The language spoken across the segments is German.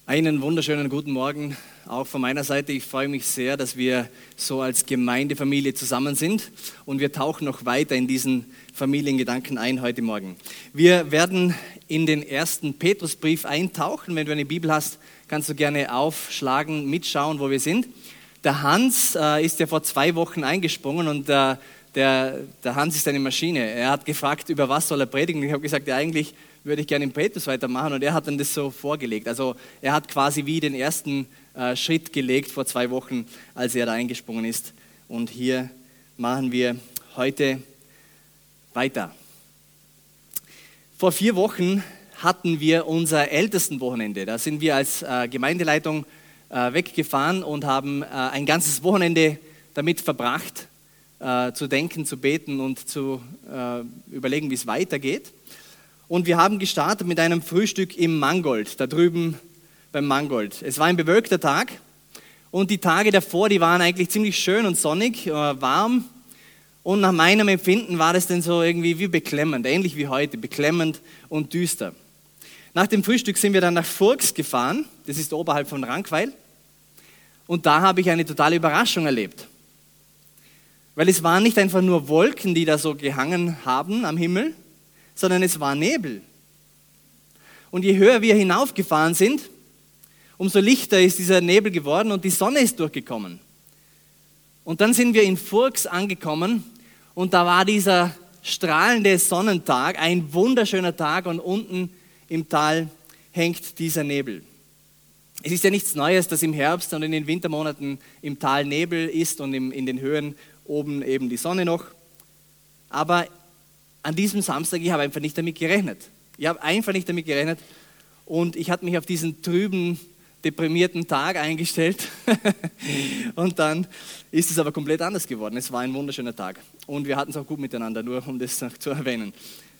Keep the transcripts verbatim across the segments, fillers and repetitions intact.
Einen wunderschönen guten Morgen auch von meiner Seite. Ich freue mich sehr, dass wir so als Gemeindefamilie zusammen sind und wir tauchen noch weiter in diesen Familiengedanken ein heute Morgen. Wir werden in den ersten Petrusbrief eintauchen. Wenn du eine Bibel hast, kannst du gerne aufschlagen, mitschauen, wo wir sind. Der Hans äh, ist ja vor zwei Wochen eingesprungen und äh, der, der Hans ist eine Maschine. Er hat gefragt, über was soll er predigen. Ich habe gesagt, ja, eigentlich würde ich gerne im Petrus weitermachen und er hat dann das so vorgelegt. Also er hat quasi wie den ersten äh, Schritt gelegt vor zwei Wochen, als er da eingesprungen ist. Und hier machen wir heute weiter. Vor vier Wochen hatten wir unser Ältestenwochenende. Da sind wir als äh, Gemeindeleitung äh, weggefahren und haben äh, ein ganzes Wochenende damit verbracht, äh, zu denken, zu beten und zu äh, überlegen, wie es weitergeht. Und wir haben gestartet mit einem Frühstück im Mangold, da drüben beim Mangold. Es war ein bewölkter Tag und die Tage davor, die waren eigentlich ziemlich schön und sonnig, warm. Und nach meinem Empfinden war das dann so irgendwie wie beklemmend, ähnlich wie heute, beklemmend und düster. Nach dem Frühstück sind wir dann nach Furgs gefahren, das ist oberhalb von Rankweil. Und da habe ich eine totale Überraschung erlebt. Weil es waren nicht einfach nur Wolken, die da so gehangen haben am Himmel, sondern es war Nebel. Und je höher wir hinaufgefahren sind, umso lichter ist dieser Nebel geworden und die Sonne ist durchgekommen. Und dann sind wir in Furgs angekommen und da war dieser strahlende Sonnentag, ein wunderschöner Tag und unten im Tal hängt dieser Nebel. Es ist ja nichts Neues, dass im Herbst und in den Wintermonaten im Tal Nebel ist und in den Höhen oben eben die Sonne noch. Aber an diesem Samstag, ich habe einfach nicht damit gerechnet. Ich habe einfach nicht damit gerechnet und ich hatte mich auf diesen trüben, deprimierten Tag eingestellt und dann ist es aber komplett anders geworden. Es war ein wunderschöner Tag und wir hatten es auch gut miteinander, nur um das noch zu erwähnen.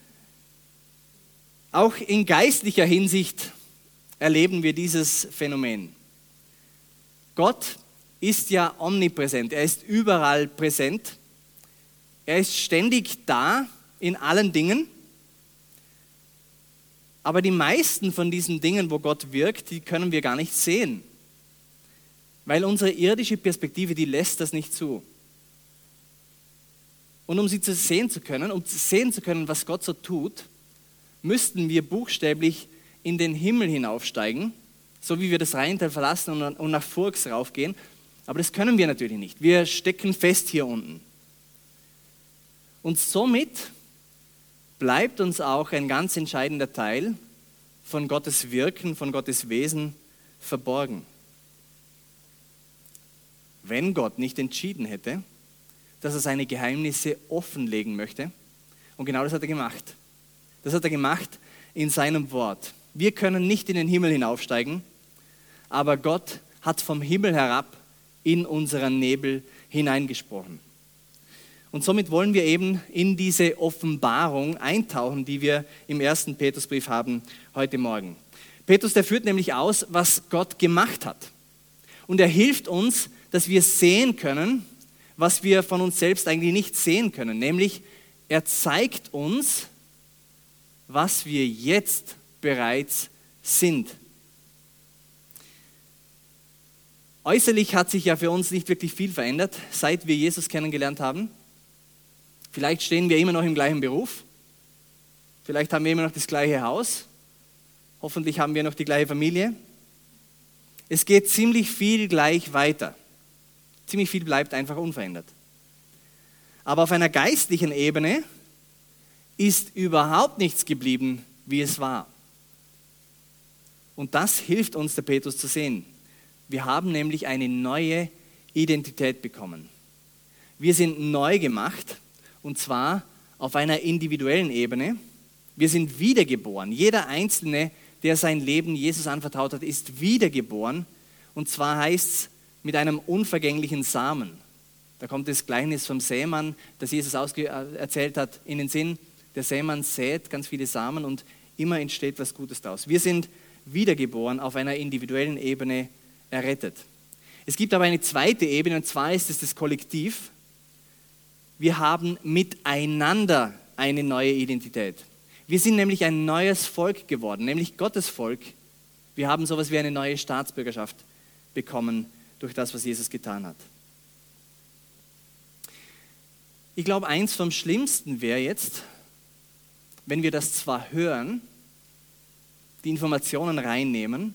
Auch in geistlicher Hinsicht erleben wir dieses Phänomen. Gott ist ja omnipräsent, er ist überall präsent, er ist ständig da, in allen Dingen, aber die meisten von diesen Dingen, wo Gott wirkt, die können wir gar nicht sehen, weil unsere irdische Perspektive, die lässt das nicht zu. Und um sie zu sehen zu können, um sehen zu können, was Gott so tut, müssten wir buchstäblich in den Himmel hinaufsteigen, so wie wir das Rheintal verlassen und nach Furgs raufgehen, aber das können wir natürlich nicht. Wir stecken fest hier unten. Und somit bleibt uns auch ein ganz entscheidender Teil von Gottes Wirken, von Gottes Wesen verborgen. Wenn Gott nicht entschieden hätte, dass er seine Geheimnisse offenlegen möchte, und genau das hat er gemacht. Das hat er gemacht in seinem Wort. Wir können nicht in den Himmel hinaufsteigen, aber Gott hat vom Himmel herab in unseren Nebel hineingesprochen. Und somit wollen wir eben in diese Offenbarung eintauchen, die wir im ersten Petrusbrief haben heute Morgen. Petrus, der führt nämlich aus, was Gott gemacht hat. Und er hilft uns, dass wir sehen können, was wir von uns selbst eigentlich nicht sehen können. Nämlich, er zeigt uns, was wir jetzt bereits sind. Äußerlich hat sich ja für uns nicht wirklich viel verändert, seit wir Jesus kennengelernt haben. Vielleicht stehen wir immer noch im gleichen Beruf. Vielleicht haben wir immer noch das gleiche Haus. Hoffentlich haben wir noch die gleiche Familie. Es geht ziemlich viel gleich weiter. Ziemlich viel bleibt einfach unverändert. Aber auf einer geistlichen Ebene ist überhaupt nichts geblieben, wie es war. Und das hilft uns, der Petrus, zu sehen. Wir haben nämlich eine neue Identität bekommen. Wir sind neu gemacht. Und zwar auf einer individuellen Ebene. Wir sind wiedergeboren. Jeder Einzelne, der sein Leben Jesus anvertraut hat, ist wiedergeboren. Und zwar heißt es mit einem unvergänglichen Samen. Da kommt das Gleichnis vom Sämann, das Jesus ausge- erzählt hat, in den Sinn. Der Sämann sät ganz viele Samen und immer entsteht was Gutes daraus. Wir sind wiedergeboren, auf einer individuellen Ebene errettet. Es gibt aber eine zweite Ebene, und zwar ist es das Kollektiv. Wir haben miteinander eine neue Identität. Wir sind nämlich ein neues Volk geworden, nämlich Gottes Volk, Wir haben sowas wie eine neue Staatsbürgerschaft bekommen durch das, was Jesus getan hat. Ich glaube, eins vom Schlimmsten wäre jetzt, wenn wir das zwar hören, die Informationen reinnehmen,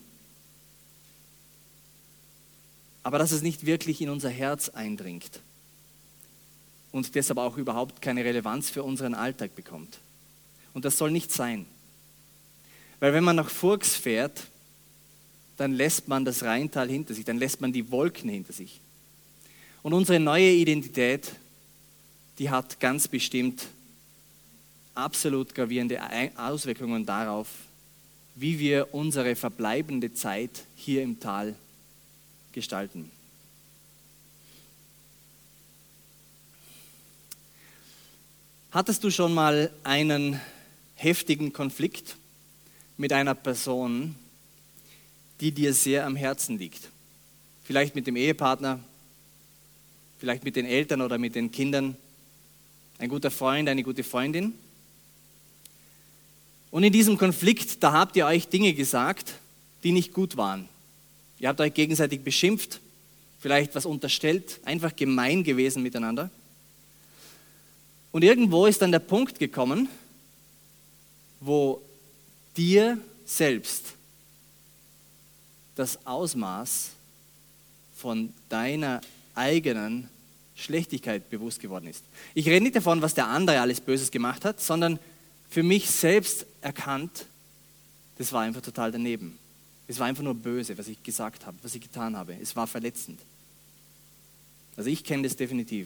aber dass es nicht wirklich in unser Herz eindringt und deshalb auch überhaupt keine Relevanz für unseren Alltag bekommt. Und das soll nicht sein. Weil wenn man nach Furgs fährt, dann lässt man das Rheintal hinter sich, dann lässt man die Wolken hinter sich. Und unsere neue Identität, die hat ganz bestimmt absolut gravierende Auswirkungen darauf, wie wir unsere verbleibende Zeit hier im Tal gestalten. Hattest du schon mal einen heftigen Konflikt mit einer Person, die dir sehr am Herzen liegt? Vielleicht mit dem Ehepartner, vielleicht mit den Eltern oder mit den Kindern, ein guter Freund, eine gute Freundin. Und in diesem Konflikt, da habt ihr euch Dinge gesagt, die nicht gut waren. Ihr habt euch gegenseitig beschimpft, vielleicht was unterstellt, einfach gemein gewesen miteinander. Und irgendwo ist dann der Punkt gekommen, wo dir selbst das Ausmaß von deiner eigenen Schlechtigkeit bewusst geworden ist. Ich rede nicht davon, was der andere alles Böses gemacht hat, sondern für mich selbst erkannt, das war einfach total daneben. Es war einfach nur böse, was ich gesagt habe, was ich getan habe. Es war verletzend. Also ich kenne das definitiv.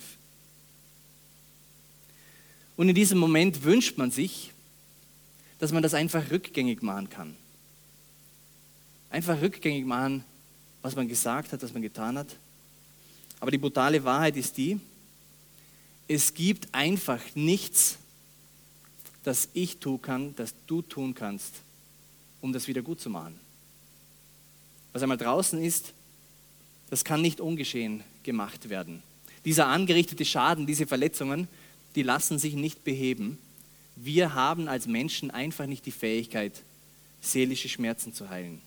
Und in diesem Moment wünscht man sich, dass man das einfach rückgängig machen kann. Einfach rückgängig machen, was man gesagt hat, was man getan hat. Aber die brutale Wahrheit ist die, es gibt einfach nichts, das ich tun kann, das du tun kannst, um das wieder gut zu machen. Was einmal draußen ist, das kann nicht ungeschehen gemacht werden. Dieser angerichtete Schaden, diese Verletzungen, die lassen sich nicht beheben. Wir haben als Menschen einfach nicht die Fähigkeit, seelische Schmerzen zu heilen.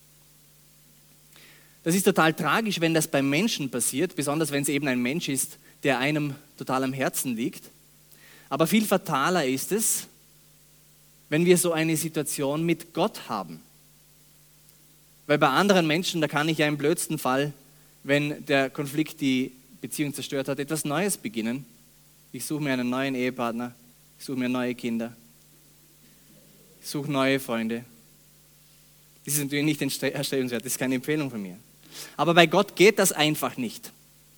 Das ist total tragisch, wenn das beim Menschen passiert, besonders wenn es eben ein Mensch ist, der einem total am Herzen liegt. Aber viel fataler ist es, wenn wir so eine Situation mit Gott haben. Weil bei anderen Menschen, da kann ich ja im blödsten Fall, wenn der Konflikt die Beziehung zerstört hat, etwas Neues beginnen. Ich suche mir einen neuen Ehepartner, ich suche mir neue Kinder, ich suche neue Freunde. Das ist natürlich nicht erstrebenswert, das ist keine Empfehlung von mir. Aber bei Gott geht das einfach nicht.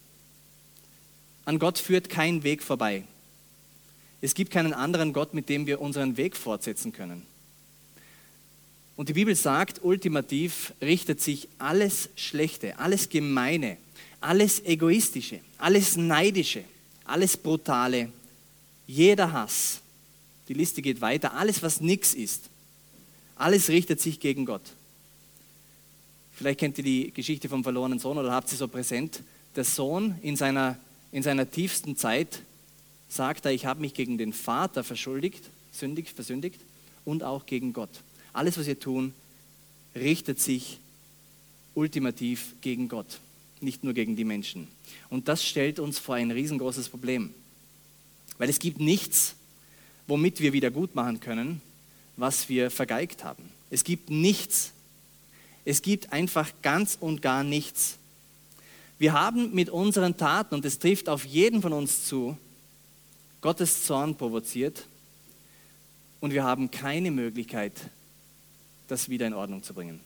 An Gott führt kein Weg vorbei. Es gibt keinen anderen Gott, mit dem wir unseren Weg fortsetzen können. Und die Bibel sagt, ultimativ richtet sich alles Schlechte, alles Gemeine, alles Egoistische, alles Neidische, alles Brutale, jeder Hass, die Liste geht weiter, alles, was nichts ist, alles richtet sich gegen Gott. Vielleicht kennt ihr die Geschichte vom verlorenen Sohn oder habt sie so präsent. Der Sohn in seiner, in seiner tiefsten Zeit sagt er, ich habe mich gegen den Vater verschuldigt, sündig, versündigt und auch gegen Gott. Alles, was wir tun, richtet sich ultimativ gegen Gott, nicht nur gegen die Menschen. Und das stellt uns vor ein riesengroßes Problem. Weil es gibt nichts, womit wir wieder gut machen können, was wir vergeigt haben. Es gibt nichts. Es gibt einfach ganz und gar nichts. Wir haben mit unseren Taten, und es trifft auf jeden von uns zu, Gottes Zorn provoziert und wir haben keine Möglichkeit, das wieder in Ordnung zu bringen.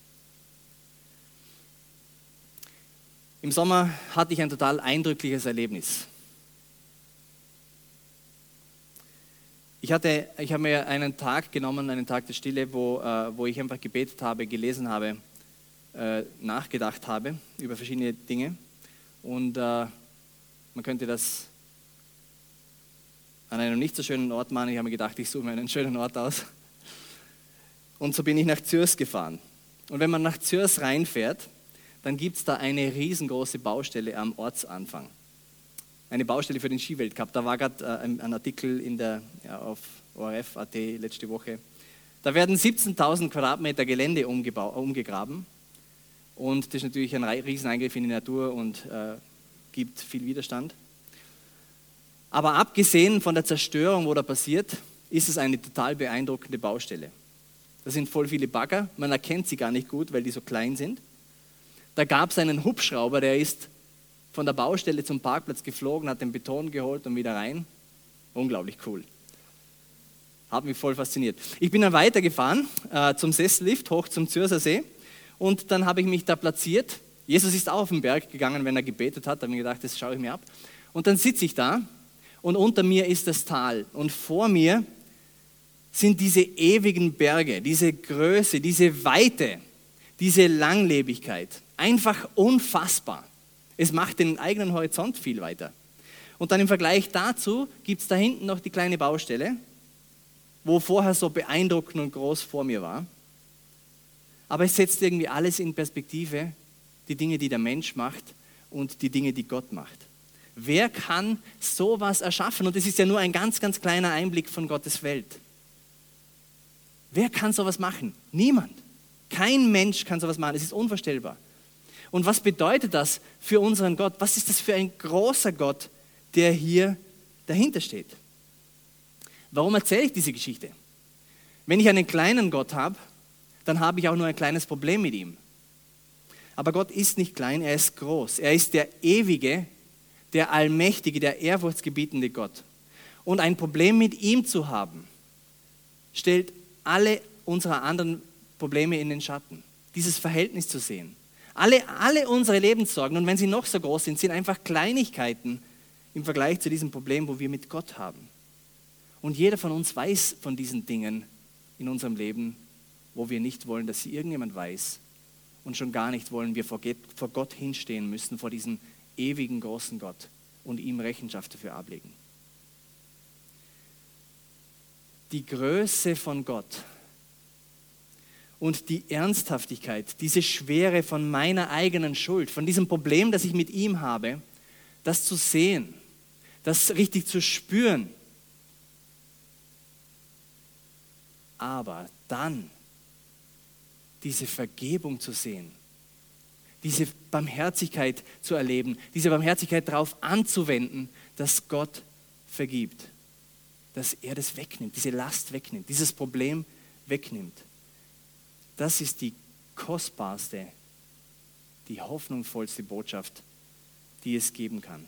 Im Sommer hatte ich ein total eindrückliches Erlebnis. Ich, hatte, ich habe mir einen Tag genommen, einen Tag der Stille, wo, äh, wo ich einfach gebetet habe, gelesen habe, äh, nachgedacht habe über verschiedene Dinge. Und äh, man könnte das an einem nicht so schönen Ort machen. Ich habe mir gedacht, ich suche mir einen schönen Ort aus. Und so bin ich nach Zürs gefahren. Und wenn man nach Zürs reinfährt, dann gibt es da eine riesengroße Baustelle am Ortsanfang. Eine Baustelle für den Skiweltcup. Da war gerade äh, ein, ein Artikel in der, ja, auf O R F Punkt A T letzte Woche, Da werden siebzehntausend Quadratmeter Gelände umgebau- umgegraben und das ist natürlich ein Rieseneingriff in die Natur und äh, gibt viel Widerstand. Aber abgesehen von der Zerstörung, wo da passiert, ist es eine total beeindruckende Baustelle. Da sind voll viele Bagger, man erkennt sie gar nicht gut, weil die so klein sind. Da gab es einen Hubschrauber, der ist von der Baustelle zum Parkplatz geflogen, hat den Beton geholt und wieder rein. Unglaublich cool. Hat mich voll fasziniert. Ich bin dann weitergefahren äh, zum Sessellift, hoch zum Zürcher See und dann habe ich mich da platziert. Jesus ist auch auf den Berg gegangen, wenn er gebetet hat, da habe ich gedacht, das schaue ich mir ab. Und dann sitze ich da und unter mir ist das Tal und vor mir sind diese ewigen Berge, diese Größe, diese Weite, diese Langlebigkeit. Einfach unfassbar. Es macht den eigenen Horizont viel weiter. Und dann im Vergleich dazu gibt es da hinten noch die kleine Baustelle, wo vorher so beeindruckend und groß vor mir war. Aber es setzt irgendwie alles in Perspektive, die Dinge, die der Mensch macht und die Dinge, die Gott macht. Wer kann sowas erschaffen? Und es ist ja nur ein ganz, ganz kleiner Einblick von Gottes Welt. Wer kann sowas machen? Niemand. Kein Mensch kann sowas machen. Es ist unvorstellbar. Und was bedeutet das für unseren Gott? Was ist das für ein großer Gott, der hier dahinter steht? Warum erzähle ich diese Geschichte? Wenn ich einen kleinen Gott habe, dann habe ich auch nur ein kleines Problem mit ihm. Aber Gott ist nicht klein, er ist groß. Er ist der ewige, der allmächtige, der ehrfurchtsgebietende Gott. Und ein Problem mit ihm zu haben, stellt alle unsere anderen Probleme in den Schatten. Dieses Verhältnis zu sehen. Alle, alle unsere Lebenssorgen, und wenn sie noch so groß sind, sind einfach Kleinigkeiten im Vergleich zu diesem Problem, wo wir mit Gott haben. Und jeder von uns weiß von diesen Dingen in unserem Leben, wo wir nicht wollen, dass sie irgendjemand weiß. Und schon gar nicht wollen wir vor Gott hinstehen müssen, vor diesem ewigen großen Gott und ihm Rechenschaft dafür ablegen. Die Größe von Gott und die Ernsthaftigkeit, diese Schwere von meiner eigenen Schuld, von diesem Problem, das ich mit ihm habe, das zu sehen, das richtig zu spüren. Aber dann diese Vergebung zu sehen, diese Barmherzigkeit zu erleben, diese Barmherzigkeit darauf anzuwenden, dass Gott vergibt, dass er das wegnimmt, diese Last wegnimmt, dieses Problem wegnimmt. Das ist die kostbarste, die hoffnungsvollste Botschaft, die es geben kann.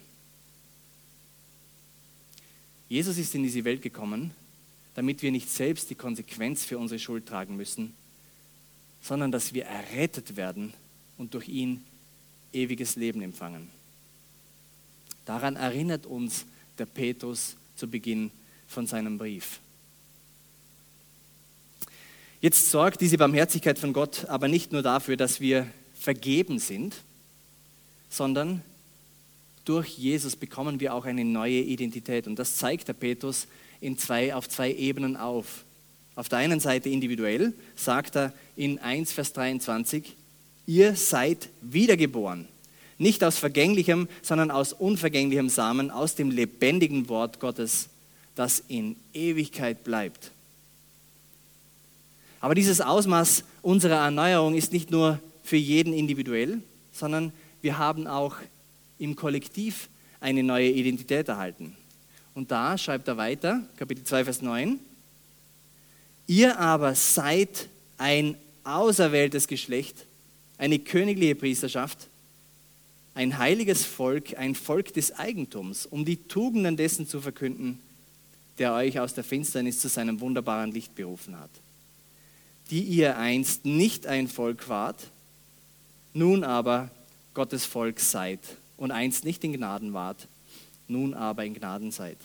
Jesus ist in diese Welt gekommen, damit wir nicht selbst die Konsequenz für unsere Schuld tragen müssen, sondern dass wir errettet werden und durch ihn ewiges Leben empfangen. Daran erinnert uns der Petrus zu Beginn von seinem Brief. Jetzt sorgt diese Barmherzigkeit von Gott aber nicht nur dafür, dass wir vergeben sind, sondern durch Jesus bekommen wir auch eine neue Identität. Und das zeigt der Petrus in zwei, auf zwei Ebenen auf. Auf der einen Seite individuell sagt er in eins Vers dreiundzwanzig, ihr seid wiedergeboren, nicht aus vergänglichem, sondern aus unvergänglichem Samen, aus dem lebendigen Wort Gottes, das in Ewigkeit bleibt. Aber dieses Ausmaß unserer Erneuerung ist nicht nur für jeden individuell, sondern wir haben auch im Kollektiv eine neue Identität erhalten. Und da schreibt er weiter, Kapitel zwei, Vers neun, ihr aber seid ein auserwähltes Geschlecht, eine königliche Priesterschaft, ein heiliges Volk, ein Volk des Eigentums, um die Tugenden dessen zu verkünden, der euch aus der Finsternis zu seinem wunderbaren Licht berufen hat, die ihr einst nicht ein Volk wart, nun aber Gottes Volk seid und einst nicht in Gnaden wart, nun aber in Gnaden seid.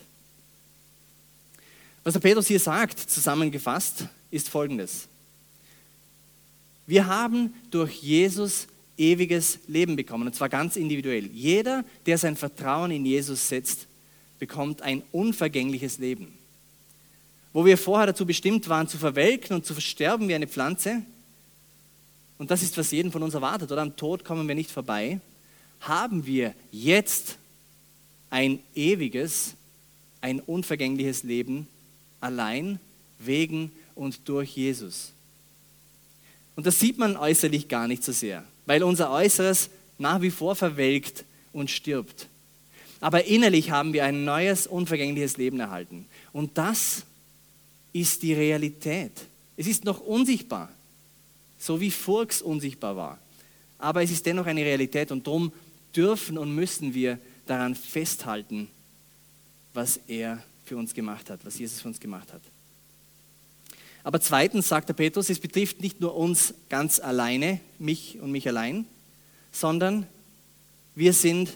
Was der Petrus hier sagt, zusammengefasst, ist Folgendes. Wir haben durch Jesus ewiges Leben bekommen, und zwar ganz individuell. Jeder, der sein Vertrauen in Jesus setzt, bekommt ein unvergängliches Leben. Wo wir vorher dazu bestimmt waren, zu verwelken und zu versterben wie eine Pflanze, und das ist, was jeden von uns erwartet, oder am Tod kommen wir nicht vorbei, haben wir jetzt ein ewiges, ein unvergängliches Leben allein wegen und durch Jesus. Und das sieht man äußerlich gar nicht so sehr, weil unser Äußeres nach wie vor verwelkt und stirbt. Aber innerlich haben wir ein neues, unvergängliches Leben erhalten. Und das ist die Realität. Es ist noch unsichtbar, so wie Furgs unsichtbar war. Aber es ist dennoch eine Realität und darum dürfen und müssen wir daran festhalten, was er für uns gemacht hat, was Jesus für uns gemacht hat. Aber zweitens sagt der Petrus, es betrifft nicht nur uns ganz alleine, mich und mich allein, sondern wir sind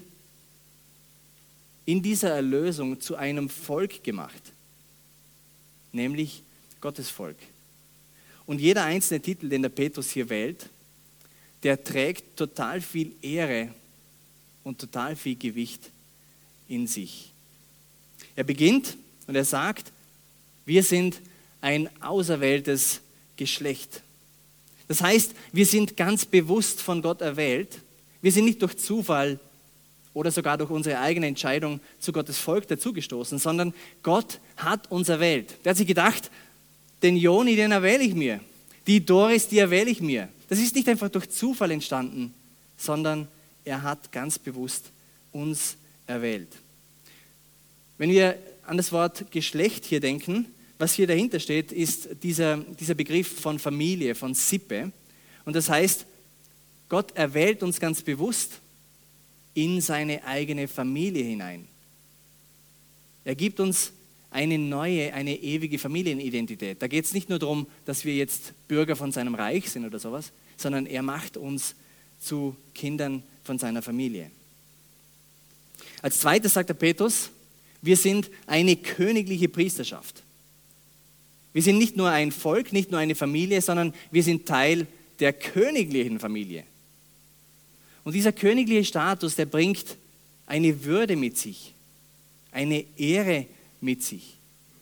in dieser Erlösung zu einem Volk gemacht, nämlich Gottes Volk. Und jeder einzelne Titel, den der Petrus hier wählt, der trägt total viel Ehre und total viel Gewicht in sich. Er beginnt und er sagt, wir sind ein auserwähltes Geschlecht. Das heißt, wir sind ganz bewusst von Gott erwählt. Wir sind nicht durch Zufall oder sogar durch unsere eigene Entscheidung zu Gottes Volk dazugestoßen, sondern Gott hat uns erwählt. Der hat sich gedacht, den Joni, den erwähle ich mir. Die Doris, die erwähle ich mir. Das ist nicht einfach durch Zufall entstanden, sondern er hat ganz bewusst uns erwählt. Wenn wir an das Wort Geschlecht hier denken, was hier dahinter steht, ist dieser, dieser Begriff von Familie, von Sippe. Und das heißt, Gott erwählt uns ganz bewusst in seine eigene Familie hinein. Er gibt uns eine neue, eine ewige Familienidentität. Da geht es nicht nur darum, dass wir jetzt Bürger von seinem Reich sind oder sowas, sondern er macht uns zu Kindern von seiner Familie. Als zweites sagt der Petrus, wir sind eine königliche Priesterschaft. Wir sind nicht nur ein Volk, nicht nur eine Familie, sondern wir sind Teil der königlichen Familie. Und dieser königliche Status, der bringt eine Würde mit sich, eine Ehre mit sich.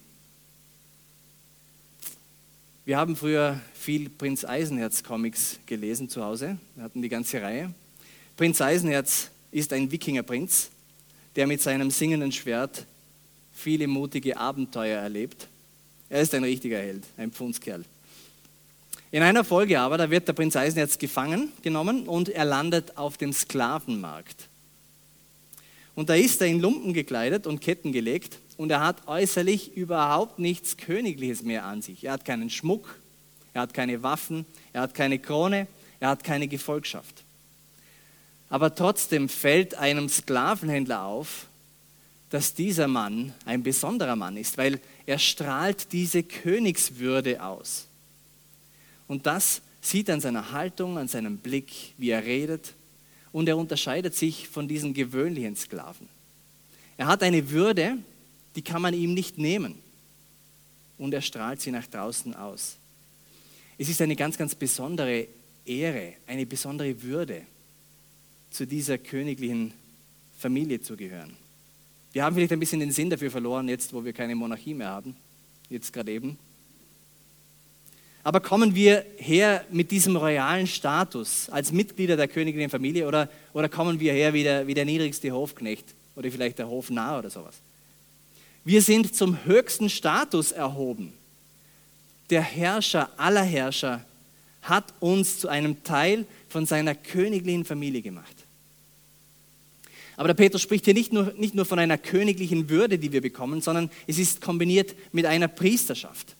Wir haben früher viel Prinz Eisenherz Comics gelesen zu Hause. Wir hatten die ganze Reihe. Prinz Eisenherz ist ein Wikingerprinz, der mit seinem singenden Schwert viele mutige Abenteuer erlebt. Er ist ein richtiger Held, ein Pfundskerl. In einer Folge aber, da wird der Prinz Eisenherz gefangen genommen und er landet auf dem Sklavenmarkt. Und da ist er in Lumpen gekleidet und Ketten gelegt und er hat äußerlich überhaupt nichts Königliches mehr an sich. Er hat keinen Schmuck, er hat keine Waffen, er hat keine Krone, er hat keine Gefolgschaft. Aber trotzdem fällt einem Sklavenhändler auf, dass dieser Mann ein besonderer Mann ist, weil er strahlt diese Königswürde aus. Und das sieht an seiner Haltung, an seinem Blick, wie er redet. Und er unterscheidet sich von diesen gewöhnlichen Sklaven. Er hat eine Würde, die kann man ihm nicht nehmen. Und er strahlt sie nach draußen aus. Es ist eine ganz, ganz besondere Ehre, eine besondere Würde, zu dieser königlichen Familie zu gehören. Wir haben vielleicht ein bisschen den Sinn dafür verloren, jetzt wo wir keine Monarchie mehr haben, jetzt gerade eben. Aber kommen wir her mit diesem royalen Status als Mitglieder der königlichen Familie oder, oder kommen wir her wie der, wie der niedrigste Hofknecht oder vielleicht der Hofnarr oder sowas? Wir sind zum höchsten Status erhoben. Der Herrscher aller Herrscher hat uns zu einem Teil von seiner königlichen Familie gemacht. Aber der Petrus spricht hier nicht nur, nicht nur von einer königlichen Würde, die wir bekommen, sondern es ist kombiniert mit einer Priesterschaft.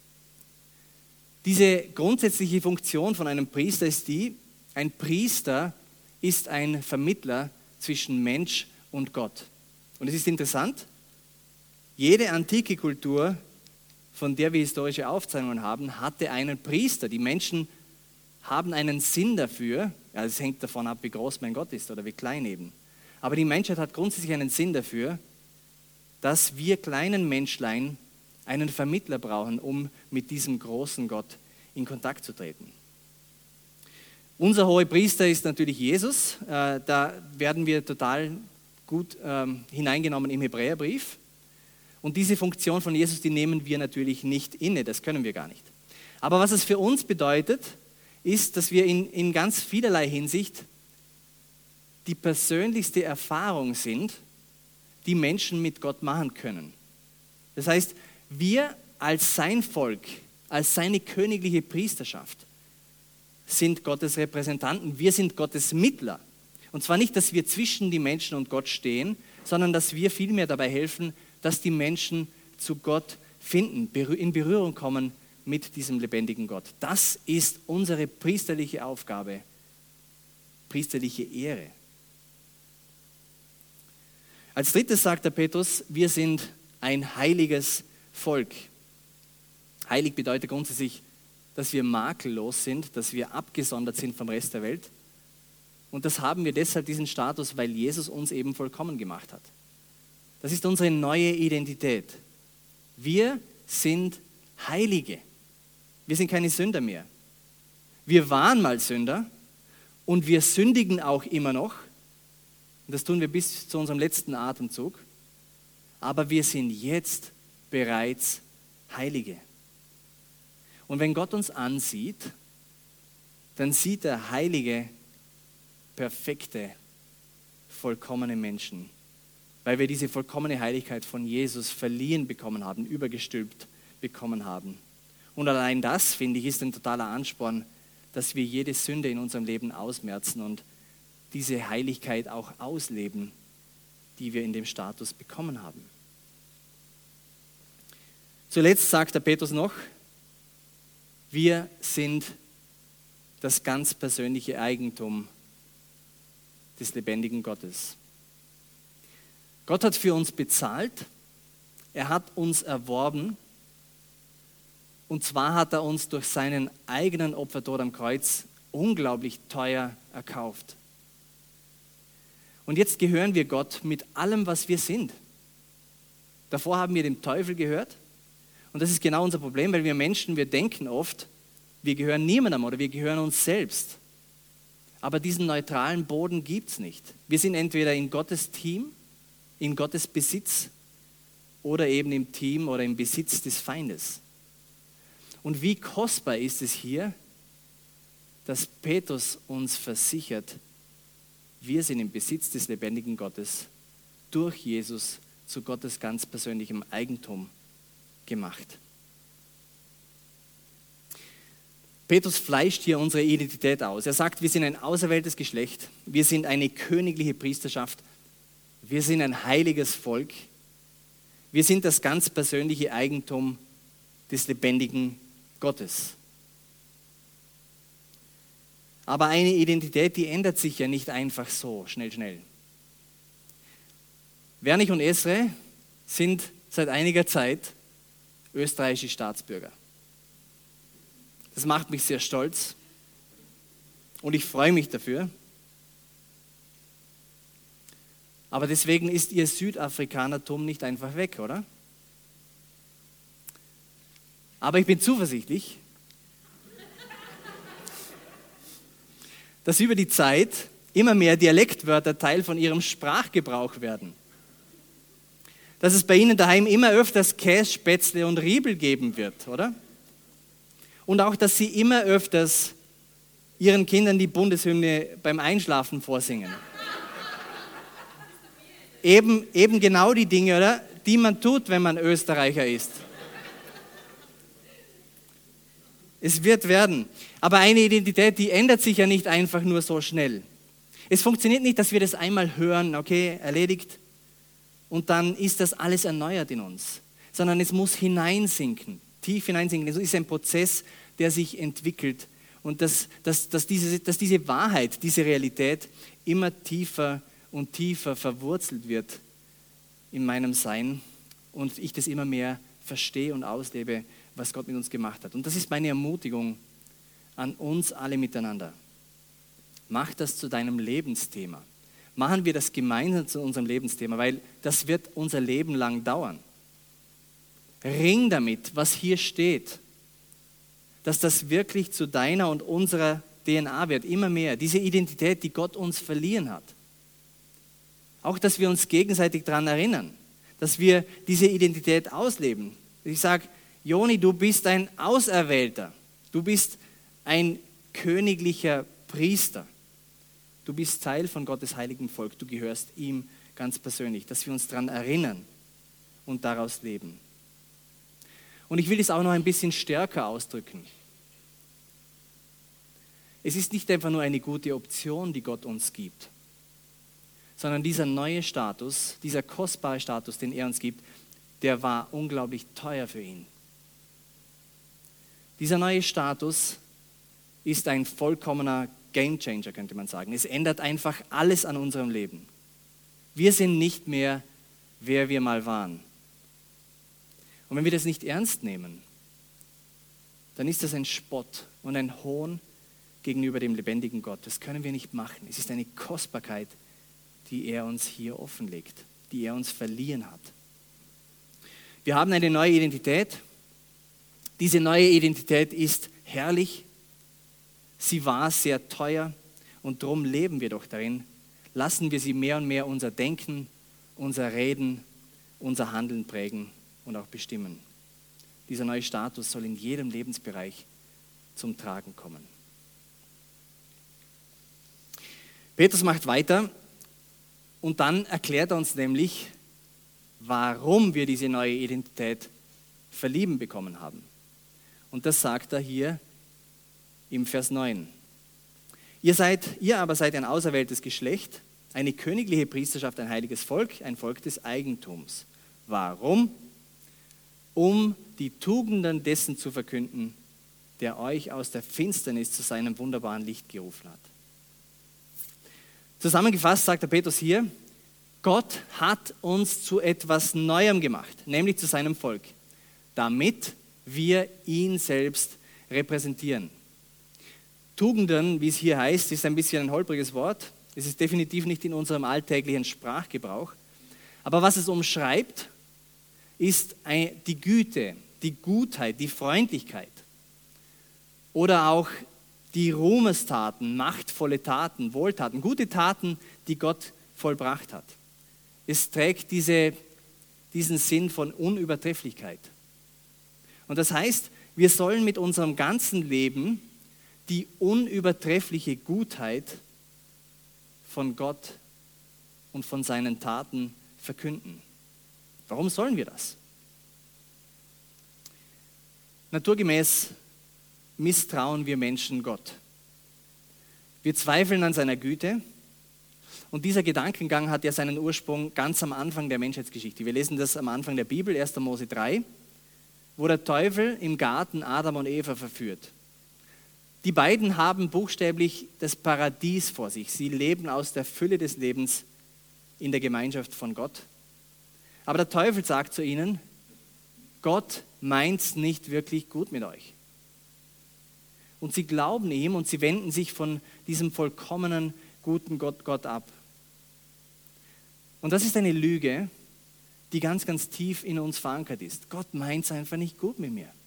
Diese grundsätzliche Funktion von einem Priester ist die, ein Priester ist ein Vermittler zwischen Mensch und Gott. Und es ist interessant, jede antike Kultur, von der wir historische Aufzeichnungen haben, hatte einen Priester. Die Menschen haben einen Sinn dafür, ja, es hängt davon ab, wie groß mein Gott ist oder wie klein eben. Aber die Menschheit hat grundsätzlich einen Sinn dafür, dass wir kleinen Menschlein einen Vermittler brauchen, um mit diesem großen Gott in Kontakt zu treten. Unser Hohepriester ist natürlich Jesus. Äh, da werden wir total gut ähm, hineingenommen im Hebräerbrief. Und diese Funktion von Jesus, die nehmen wir natürlich nicht inne, das können wir gar nicht. Aber was es für uns bedeutet, ist, dass wir in, in ganz vielerlei Hinsicht die persönlichste Erfahrung sind, die Menschen mit Gott machen können. Das heißt, wir als sein Volk, als seine königliche Priesterschaft sind Gottes Repräsentanten. Wir sind Gottes Mittler. Und zwar nicht, dass wir zwischen die Menschen und Gott stehen, sondern dass wir vielmehr dabei helfen, dass die Menschen zu Gott finden, in Berührung kommen mit diesem lebendigen Gott. Das ist unsere priesterliche Aufgabe, priesterliche Ehre. Als drittes sagt der Petrus, wir sind ein heiliges Volk. Heilig bedeutet grundsätzlich, dass wir makellos sind, dass wir abgesondert sind vom Rest der Welt. Und das haben wir deshalb diesen Status, weil Jesus uns eben vollkommen gemacht hat. Das ist unsere neue Identität. Wir sind Heilige. Wir sind keine Sünder mehr. Wir waren mal Sünder und wir sündigen auch immer noch. Und das tun wir bis zu unserem letzten Atemzug. Aber wir sind jetzt bereits Heilige. Und wenn Gott uns ansieht, dann sieht er heilige, perfekte, vollkommene Menschen. Weil wir diese vollkommene Heiligkeit von Jesus verliehen bekommen haben, übergestülpt bekommen haben. Und allein das, finde ich, ist ein totaler Ansporn, dass wir jede Sünde in unserem Leben ausmerzen und diese Heiligkeit auch ausleben, die wir in dem Status bekommen haben. Zuletzt sagt der Petrus noch, wir sind das ganz persönliche Eigentum des lebendigen Gottes. Gott hat für uns bezahlt, er hat uns erworben und zwar hat er uns durch seinen eigenen Opfertod am Kreuz unglaublich teuer erkauft. Und jetzt gehören wir Gott mit allem, was wir sind. Davor haben wir dem Teufel gehört. Und das ist genau unser Problem, weil wir Menschen, wir denken oft, wir gehören niemandem oder wir gehören uns selbst. Aber diesen neutralen Boden gibt es nicht. Wir sind entweder in Gottes Team, in Gottes Besitz oder eben im Team oder im Besitz des Feindes. Und wie kostbar ist es hier, dass Petrus uns versichert, wir sind im Besitz des lebendigen Gottes durch Jesus zu Gottes ganz persönlichem Eigentum gemacht. Petrus fleischt hier unsere Identität aus. Er sagt, wir sind ein auserwähltes Geschlecht, wir sind eine königliche Priesterschaft, wir sind ein heiliges Volk, wir sind das ganz persönliche Eigentum des lebendigen Gottes. Aber eine Identität, die ändert sich ja nicht einfach so, schnell, schnell. Wernich und Esre sind seit einiger Zeit österreichische Staatsbürger. Das macht mich sehr stolz und ich freue mich dafür. Aber deswegen ist ihr Südafrikanertum nicht einfach weg, oder? Aber ich bin zuversichtlich, dass über die Zeit immer mehr Dialektwörter Teil von ihrem Sprachgebrauch werden. Dass es bei Ihnen daheim immer öfters Käse, Spätzle und Riebel geben wird, oder? Und auch, dass Sie immer öfters Ihren Kindern die Bundeshymne beim Einschlafen vorsingen. Eben, eben genau die Dinge, oder, die man tut, wenn man Österreicher ist. Es wird werden. Aber eine Identität, die ändert sich ja nicht einfach nur so schnell. Es funktioniert nicht, dass wir das einmal hören, okay, erledigt, und dann ist das alles erneuert in uns. Sondern es muss hineinsinken, tief hineinsinken. Es ist ein Prozess, der sich entwickelt. Und dass, dass, dass, diese, dass diese Wahrheit, diese Realität immer tiefer und tiefer verwurzelt wird in meinem Sein und ich das immer mehr verstehe und auslebe, was Gott mit uns gemacht hat. Und das ist meine Ermutigung an uns alle miteinander. Mach das zu deinem Lebensthema. Machen wir das gemeinsam zu unserem Lebensthema, weil das wird unser Leben lang dauern. Ring damit, was hier steht, dass das wirklich zu deiner und unserer D N A wird, immer mehr. Diese Identität, die Gott uns verliehen hat. Auch, dass wir uns gegenseitig daran erinnern, dass wir diese Identität ausleben. Ich sage, Joni, du bist ein Auserwählter. Du bist ein königlicher Priester. Du bist Teil von Gottes heiligem Volk. Du gehörst ihm ganz persönlich. Dass wir uns daran erinnern und daraus leben. Und ich will es auch noch ein bisschen stärker ausdrücken. Es ist nicht einfach nur eine gute Option, die Gott uns gibt, sondern dieser neue Status, dieser kostbare Status, den er uns gibt, der war unglaublich teuer für ihn. Dieser neue Status ist ein vollkommener Gamechanger, könnte man sagen. Es ändert einfach alles an unserem Leben. Wir sind nicht mehr, wer wir mal waren. Und wenn wir das nicht ernst nehmen, dann ist das ein Spott und ein Hohn gegenüber dem lebendigen Gott. Das können wir nicht machen. Es ist eine Kostbarkeit, die er uns hier offenlegt, die er uns verliehen hat. Wir haben eine neue Identität. Diese neue Identität ist herrlich. Sie war sehr teuer und darum leben wir doch darin. Lassen wir sie mehr und mehr unser Denken, unser Reden, unser Handeln prägen und auch bestimmen. Dieser neue Status soll in jedem Lebensbereich zum Tragen kommen. Petrus macht weiter und dann erklärt er uns nämlich, warum wir diese neue Identität verliehen bekommen haben. Und das sagt er hier im Vers neun. Ihr seid, ihr aber seid ein auserwähltes Geschlecht, eine königliche Priesterschaft, ein heiliges Volk, ein Volk des Eigentums. Warum? Um die Tugenden dessen zu verkünden, der euch aus der Finsternis zu seinem wunderbaren Licht gerufen hat. Zusammengefasst sagt der Petrus hier, Gott hat uns zu etwas Neuem gemacht, nämlich zu seinem Volk, damit wir ihn selbst repräsentieren. Tugenden, wie es hier heißt, ist ein bisschen ein holpriges Wort. Es ist definitiv nicht in unserem alltäglichen Sprachgebrauch. Aber was es umschreibt, ist die Güte, die Gutheit, die Freundlichkeit oder auch die Ruhmestaten, machtvolle Taten, Wohltaten, gute Taten, die Gott vollbracht hat. Es trägt diese, diesen Sinn von Unübertrefflichkeit. Und das heißt, wir sollen mit unserem ganzen Leben die unübertreffliche Gutheit von Gott und von seinen Taten verkünden. Warum sollen wir das? Naturgemäß misstrauen wir Menschen Gott. Wir zweifeln an seiner Güte und dieser Gedankengang hat ja seinen Ursprung ganz am Anfang der Menschheitsgeschichte. Wir lesen das am Anfang der Bibel, erster Mose drei, wo der Teufel im Garten Adam und Eva verführt. Die beiden haben buchstäblich das Paradies vor sich. Sie leben aus der Fülle des Lebens in der Gemeinschaft von Gott. Aber der Teufel sagt zu ihnen, Gott meint's nicht wirklich gut mit euch. Und sie glauben ihm und sie wenden sich von diesem vollkommenen, guten Gott, Gott ab. Und das ist eine Lüge, die ganz, ganz tief in uns verankert ist. Gott meint's einfach nicht gut mit mir.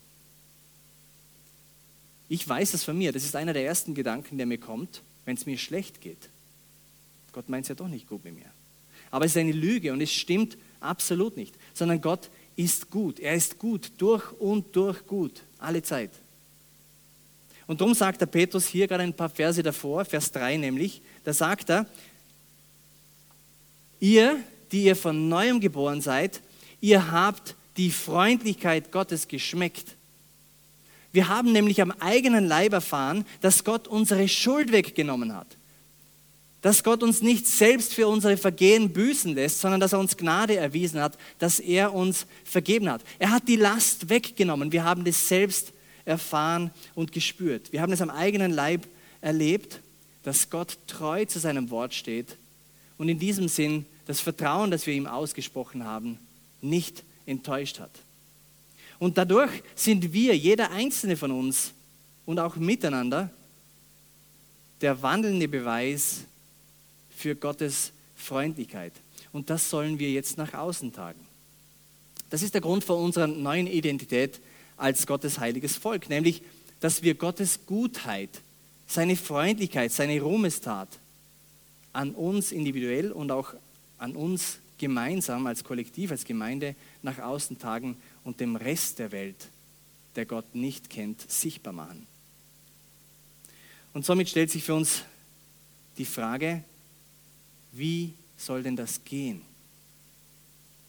Ich weiß das von mir, das ist einer der ersten Gedanken, der mir kommt, wenn es mir schlecht geht. Gott meint es ja doch nicht gut mit mir. Aber es ist eine Lüge und es stimmt absolut nicht, sondern Gott ist gut. Er ist gut, durch und durch gut, alle Zeit. Und darum sagt der Petrus hier gerade ein paar Verse davor, Vers drei nämlich, da sagt er, ihr, die ihr von Neuem geboren seid, ihr habt die Freundlichkeit Gottes geschmeckt. Wir haben nämlich am eigenen Leib erfahren, dass Gott unsere Schuld weggenommen hat. Dass Gott uns nicht selbst für unsere Vergehen büßen lässt, sondern dass er uns Gnade erwiesen hat, dass er uns vergeben hat. Er hat die Last weggenommen. Wir haben das selbst erfahren und gespürt. Wir haben es am eigenen Leib erlebt, dass Gott treu zu seinem Wort steht und in diesem Sinn das Vertrauen, das wir ihm ausgesprochen haben, nicht enttäuscht hat. Und dadurch sind wir, jeder einzelne von uns und auch miteinander, der wandelnde Beweis für Gottes Freundlichkeit. Und das sollen wir jetzt nach außen tragen. Das ist der Grund für unsere neuen Identität als Gottes heiliges Volk, nämlich, dass wir Gottes Gutheit, seine Freundlichkeit, seine Ruhmestat an uns individuell und auch an uns gemeinsam als Kollektiv, als Gemeinde nach außen tragen und dem Rest der Welt, der Gott nicht kennt, sichtbar machen. Und somit stellt sich für uns die Frage, wie soll denn das gehen? Und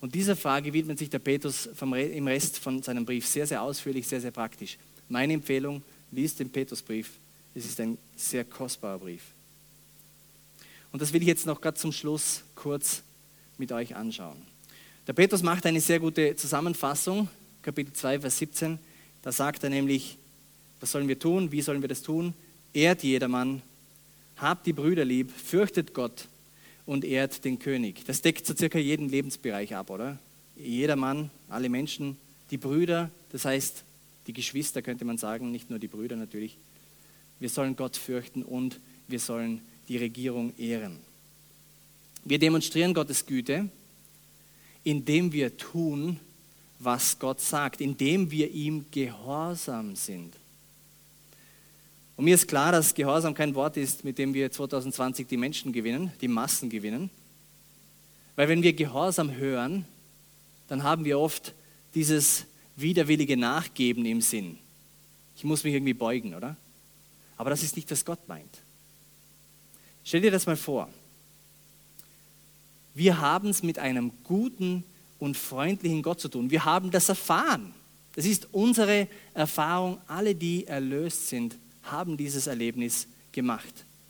Und dieser Frage widmet sich der Petrus vom Re- im Rest von seinem Brief sehr, sehr ausführlich, sehr, sehr praktisch. Meine Empfehlung, liest den Petrusbrief. Es ist ein sehr kostbarer Brief. Und das will ich jetzt noch gerade zum Schluss kurz mit euch anschauen. Der Petrus macht eine sehr gute Zusammenfassung, Kapitel zwei, Vers siebzehn. Da sagt er nämlich, was sollen wir tun, wie sollen wir das tun? Ehrt jedermann, habt die Brüder lieb, fürchtet Gott und ehrt den König. Das deckt so circa jeden Lebensbereich ab, oder? Jedermann, alle Menschen, die Brüder, das heißt die Geschwister könnte man sagen, nicht nur die Brüder natürlich. Wir sollen Gott fürchten und wir sollen die Regierung ehren. Wir demonstrieren Gottes Güte, indem wir tun, was Gott sagt, indem wir ihm gehorsam sind. Und mir ist klar, dass Gehorsam kein Wort ist, mit dem wir zwanzig zwanzig die Menschen gewinnen, die Massen gewinnen. Weil wenn wir Gehorsam hören, dann haben wir oft dieses widerwillige Nachgeben im Sinn. Ich muss mich irgendwie beugen, oder? Aber das ist nicht, was Gott meint. Stell dir das mal vor. Wir haben es mit einem guten und freundlichen Gott zu tun. Wir haben das erfahren. Das ist unsere Erfahrung. Alle, die erlöst sind, haben dieses Erlebnis gemacht.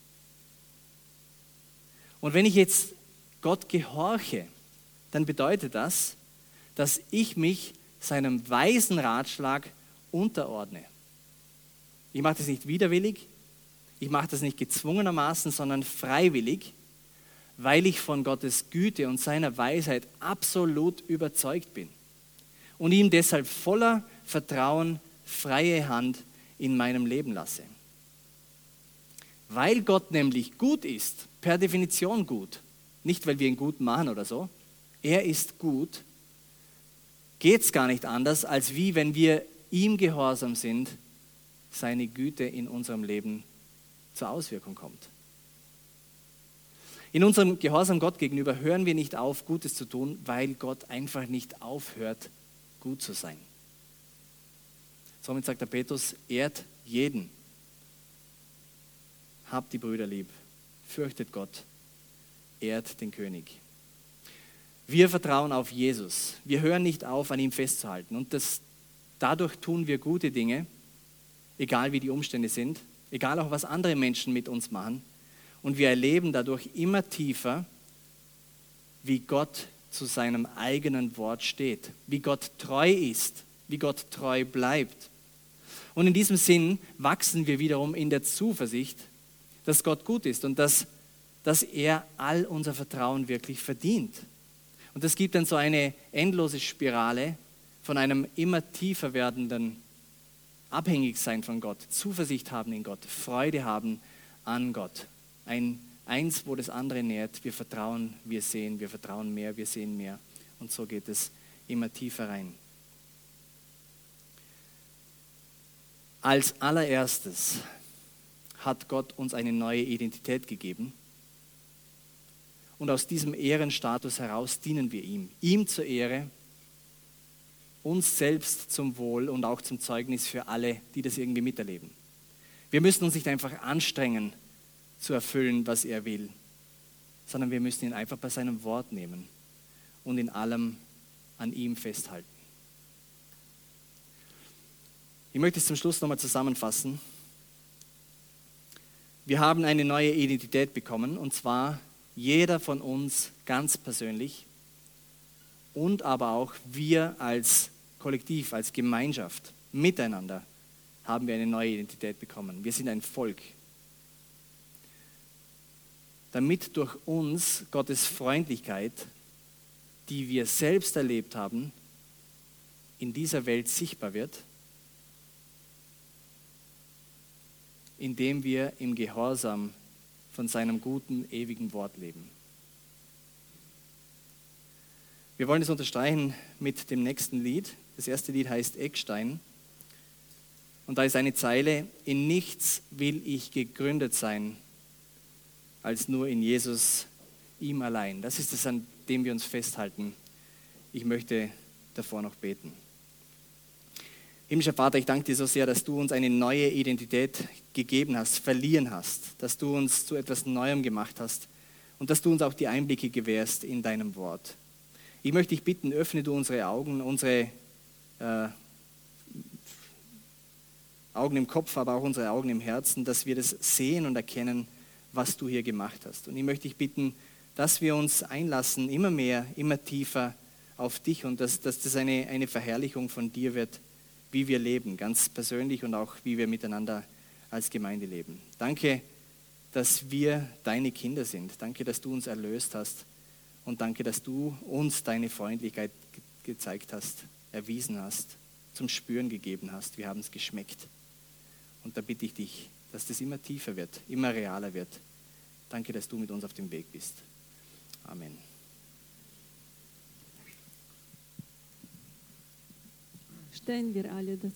Und wenn ich jetzt Gott gehorche, dann bedeutet das, dass ich mich seinem weisen Ratschlag unterordne. Ich mache das nicht widerwillig, ich mache das nicht gezwungenermaßen, sondern freiwillig, weil ich von Gottes Güte und seiner Weisheit absolut überzeugt bin und ihm deshalb voller Vertrauen freie Hand in meinem Leben lasse. Weil Gott nämlich gut ist, per Definition gut, nicht weil wir ihn gut machen oder so, er ist gut, geht es gar nicht anders, als wie wenn wir ihm gehorsam sind, seine Güte in unserem Leben zur Auswirkung kommt. In unserem Gehorsam Gott gegenüber hören wir nicht auf, Gutes zu tun, weil Gott einfach nicht aufhört, gut zu sein. Somit sagt der Petrus, ehrt jeden. Habt die Brüder lieb, fürchtet Gott, ehrt den König. Wir vertrauen auf Jesus. Wir hören nicht auf, an ihm festzuhalten. Und das, dadurch tun wir gute Dinge, egal wie die Umstände sind, egal auch was andere Menschen mit uns machen. Und wir erleben dadurch immer tiefer, wie Gott zu seinem eigenen Wort steht, wie Gott treu ist, wie Gott treu bleibt. Und in diesem Sinn wachsen wir wiederum in der Zuversicht, dass Gott gut ist und dass, dass er all unser Vertrauen wirklich verdient. Und das gibt dann so eine endlose Spirale von einem immer tiefer werdenden Abhängigsein von Gott, Zuversicht haben in Gott, Freude haben an Gott. Ein Eins, wo das andere nährt. Wir vertrauen, wir sehen, wir vertrauen mehr, wir sehen mehr. Und so geht es immer tiefer rein. Als allererstes hat Gott uns eine neue Identität gegeben. Und aus diesem Ehrenstatus heraus dienen wir ihm. Ihm zur Ehre, uns selbst zum Wohl und auch zum Zeugnis für alle, die das irgendwie miterleben. Wir müssen uns nicht einfach anstrengen, zu erfüllen, was er will, sondern wir müssen ihn einfach bei seinem Wort nehmen und in allem an ihm festhalten. Ich möchte es zum Schluss nochmal zusammenfassen. Wir haben eine neue Identität bekommen, und zwar jeder von uns ganz persönlich und aber auch wir als Kollektiv, als Gemeinschaft, miteinander haben wir eine neue Identität bekommen. Wir sind ein Volk. Damit durch uns Gottes Freundlichkeit, die wir selbst erlebt haben, in dieser Welt sichtbar wird, indem wir im Gehorsam von seinem guten, ewigen Wort leben. Wir wollen es unterstreichen mit dem nächsten Lied. Das erste Lied heißt Eckstein. Und da ist eine Zeile: In nichts will ich gegründet sein, als nur in Jesus, ihm allein. Das ist es, an dem wir uns festhalten. Ich möchte davor noch beten. Himmlischer Vater, ich danke dir so sehr, dass du uns eine neue Identität gegeben hast, verliehen hast, dass du uns zu etwas Neuem gemacht hast und dass du uns auch die Einblicke gewährst in deinem Wort. Ich möchte dich bitten, öffne du unsere Augen, unsere äh, Augen im Kopf, aber auch unsere Augen im Herzen, dass wir das sehen und erkennen, was du hier gemacht hast. Und ich möchte dich bitten, dass wir uns einlassen, immer mehr, immer tiefer auf dich und dass, dass das eine, eine Verherrlichung von dir wird, wie wir leben, ganz persönlich und auch wie wir miteinander als Gemeinde leben. Danke, dass wir deine Kinder sind. Danke, dass du uns erlöst hast und danke, dass du uns deine Freundlichkeit ge- gezeigt hast, erwiesen hast, zum Spüren gegeben hast. Wir haben es geschmeckt. Und da bitte ich dich, dass das immer tiefer wird, immer realer wird. Danke, dass du mit uns auf dem Weg bist. Amen. Stehen wir alle dazu.